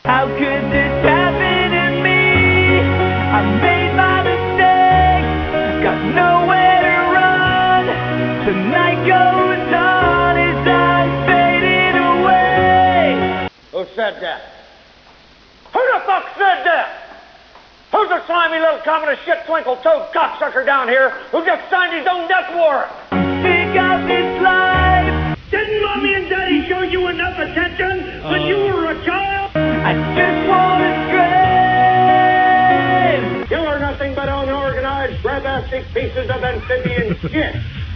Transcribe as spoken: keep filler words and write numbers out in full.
How could this happen to me? I made my mistake, got nowhere to run. The night goes on as I'm fading away. Who said that? Who the fuck said that? Who's the slimy little communist shit twinkle-toed cocksucker down here who just signed his own death warrant? Sick of this life. Didn't mommy and daddy show you enough attention when uh, you were a child? I just want to scream. You are nothing but unorganized, grabastic pieces of amphibian shit.